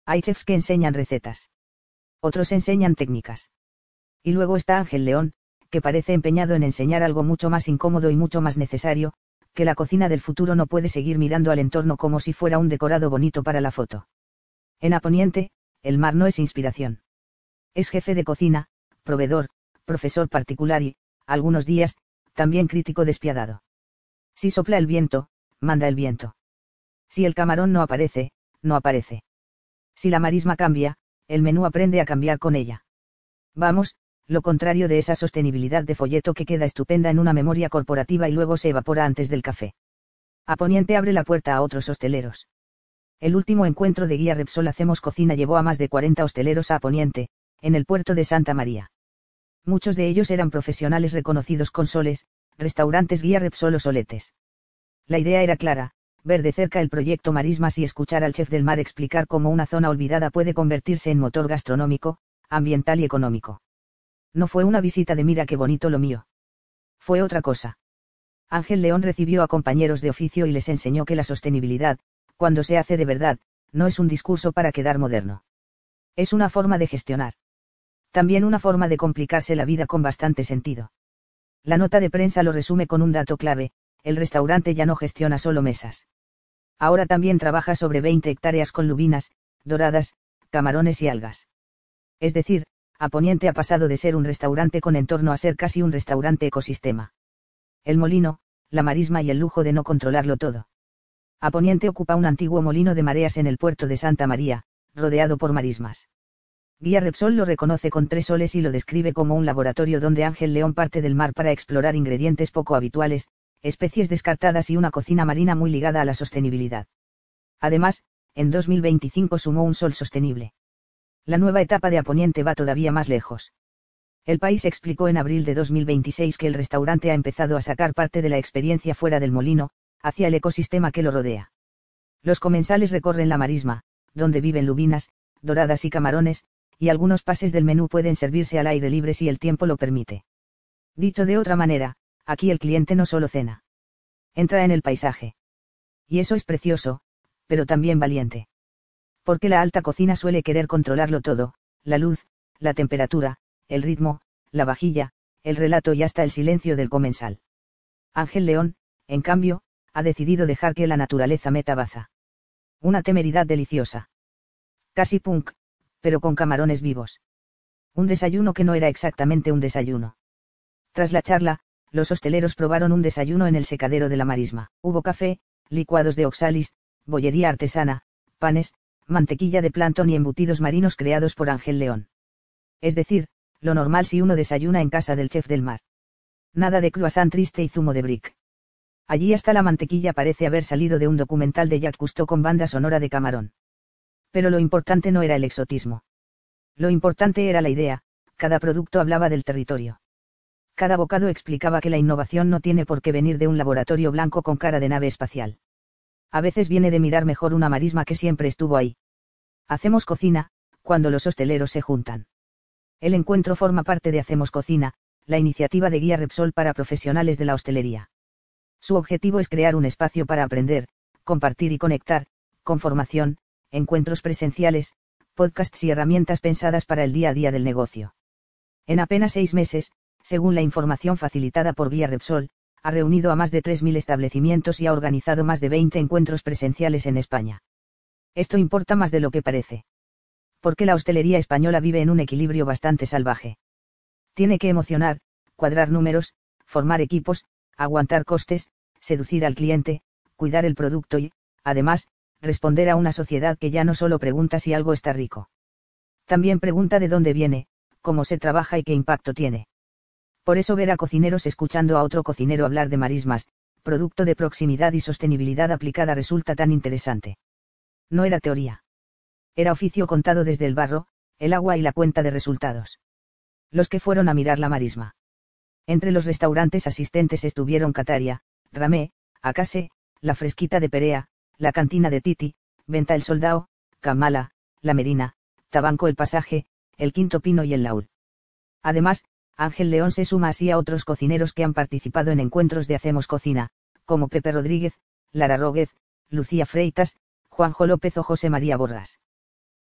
Hay chefs que enseñan recetas. Otros enseñan técnicas. Y luego está Ángel León, que parece empeñado en enseñar algo mucho más incómodo y mucho más necesario, que la cocina del futuro no puede seguir mirando al entorno como si fuera un decorado bonito para la foto. En A Poniente, el mar no es inspiración. Es jefe de cocina, proveedor, profesor particular y, algunos días, también crítico despiadado. Si sopla el viento, manda el viento. Si el camarón no aparece, no aparece. Si la marisma cambia, el menú aprende a cambiar con ella. Vamos, lo contrario de esa sostenibilidad de folleto que queda estupenda en una memoria corporativa y luego se evapora antes del café. A Poniente abre la puerta a otros hosteleros. El último encuentro de Guía Repsol Hacemos Cocina llevó a más de 40 hosteleros a Poniente, en el puerto de Santa María. Muchos de ellos eran profesionales reconocidos con soles, restaurantes Guía Repsol o soletes. La idea era clara, ver de cerca el proyecto Marismas y escuchar al chef del mar explicar cómo una zona olvidada puede convertirse en motor gastronómico, ambiental y económico. No fue una visita de mira qué bonito lo mío. Fue otra cosa. Ángel León recibió a compañeros de oficio y les enseñó que la sostenibilidad, cuando se hace de verdad, no es un discurso para quedar moderno. Es una forma de gestionar. También una forma de complicarse la vida con bastante sentido. La nota de prensa lo resume con un dato clave: el restaurante ya no gestiona solo mesas. Ahora también trabaja sobre 20 hectáreas con lubinas, doradas, camarones y algas. Es decir, A Poniente ha pasado de ser un restaurante con entorno a ser casi un restaurante ecosistema. El molino, la marisma y el lujo de no controlarlo todo. A Poniente ocupa un antiguo molino de mareas en el puerto de Santa María, rodeado por marismas. Guía Repsol lo reconoce con 3 soles y lo describe como un laboratorio donde Ángel León parte del mar para explorar ingredientes poco habituales, especies descartadas y una cocina marina muy ligada a la sostenibilidad. Además, en 2025 sumó un sol sostenible. La nueva etapa de A Poniente va todavía más lejos. El País explicó en abril de 2026 que el restaurante ha empezado a sacar parte de la experiencia fuera del molino, hacia el ecosistema que lo rodea. Los comensales recorren la marisma, donde viven lubinas, doradas y camarones, y algunos pases del menú pueden servirse al aire libre si el tiempo lo permite. Dicho de otra manera, aquí el cliente no solo cena. Entra en el paisaje. Y eso es precioso, pero también valiente. Porque la alta cocina suele querer controlarlo todo: la luz, la temperatura, el ritmo, la vajilla, el relato y hasta el silencio del comensal. Ángel León, en cambio, ha decidido dejar que la naturaleza meta baza. Una temeridad deliciosa. Casi punk, pero con camarones vivos. Un desayuno que no era exactamente un desayuno. Tras la charla, los hosteleros probaron un desayuno en el secadero de la marisma. Hubo café, licuados de oxalis, bollería artesana, panes, mantequilla de plancton y embutidos marinos creados por Ángel León. Es decir, lo normal si uno desayuna en casa del chef del mar. Nada de croissant triste y zumo de brick. Allí hasta la mantequilla parece haber salido de un documental de Jacques Cousteau con banda sonora de camarón. Pero lo importante no era el exotismo. Lo importante era la idea: cada producto hablaba del territorio. Cada bocado explicaba que la innovación no tiene por qué venir de un laboratorio blanco con cara de nave espacial. A veces viene de mirar mejor una marisma que siempre estuvo ahí. Hacemos cocina, cuando los hosteleros se juntan. El encuentro forma parte de Hacemos Cocina, la iniciativa de Guía Repsol para profesionales de la hostelería. Su objetivo es crear un espacio para aprender, compartir y conectar, con formación, encuentros presenciales, podcasts y herramientas pensadas para el día a día del negocio. En apenas 6 meses, según la información facilitada por Guía Repsol, ha reunido a más de 3.000 establecimientos y ha organizado más de 20 encuentros presenciales en España. Esto importa más de lo que parece. Porque la hostelería española vive en un equilibrio bastante salvaje. Tiene que emocionar, cuadrar números, formar equipos, aguantar costes, seducir al cliente, cuidar el producto y, además, responder a una sociedad que ya no solo pregunta si algo está rico. También pregunta de dónde viene, cómo se trabaja y qué impacto tiene. Por eso ver a cocineros escuchando a otro cocinero hablar de marismas, producto de proximidad y sostenibilidad aplicada, resulta tan interesante. No era teoría. Era oficio contado desde el barro, el agua y la cuenta de resultados. Los que fueron a mirar la marisma. Entre los restaurantes asistentes estuvieron Cataria, Ramé, Acase, La Fresquita de Perea, La Cantina de Titi, Venta el Soldao, Camala, La Merina, Tabanco el Pasaje, El Quinto Pino y el Laúl. Además, Ángel León se suma así a otros cocineros que han participado en encuentros de Hacemos Cocina, como Pepe Rodríguez, Lara Róguez, Lucía Freitas, Juanjo López o José María Borras.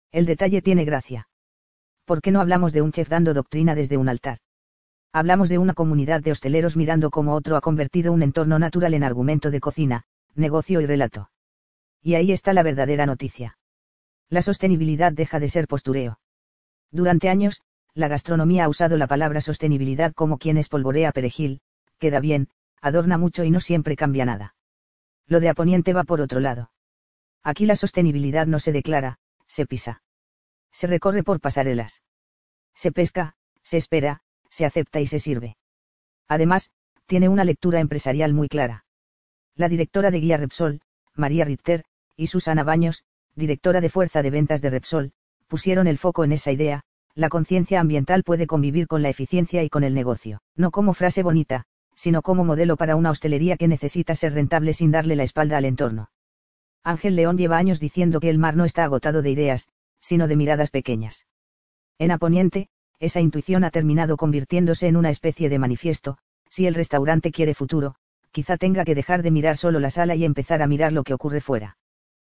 El detalle tiene gracia. ¿Por qué no hablamos de un chef dando doctrina desde un altar? Hablamos de una comunidad de hosteleros mirando cómo otro ha convertido un entorno natural en argumento de cocina, negocio y relato. Y ahí está la verdadera noticia. La sostenibilidad deja de ser postureo. Durante años, la gastronomía ha usado la palabra sostenibilidad como quien espolvorea perejil, queda bien, adorna mucho y no siempre cambia nada. Lo de A Poniente va por otro lado. Aquí la sostenibilidad no se declara, se pisa. Se recorre por pasarelas. Se pesca, se espera, se acepta y se sirve. Además, tiene una lectura empresarial muy clara. La directora de Guía Repsol, María Richter, y Susana Baños, directora de Fuerza de Ventas de Repsol, pusieron el foco en esa idea: la conciencia ambiental puede convivir con la eficiencia y con el negocio, no como frase bonita, sino como modelo para una hostelería que necesita ser rentable sin darle la espalda al entorno. Ángel León lleva años diciendo que el mar no está agotado de ideas, sino de miradas pequeñas. En A Poniente, esa intuición ha terminado convirtiéndose en una especie de manifiesto: si el restaurante quiere futuro, quizá tenga que dejar de mirar solo la sala y empezar a mirar lo que ocurre fuera.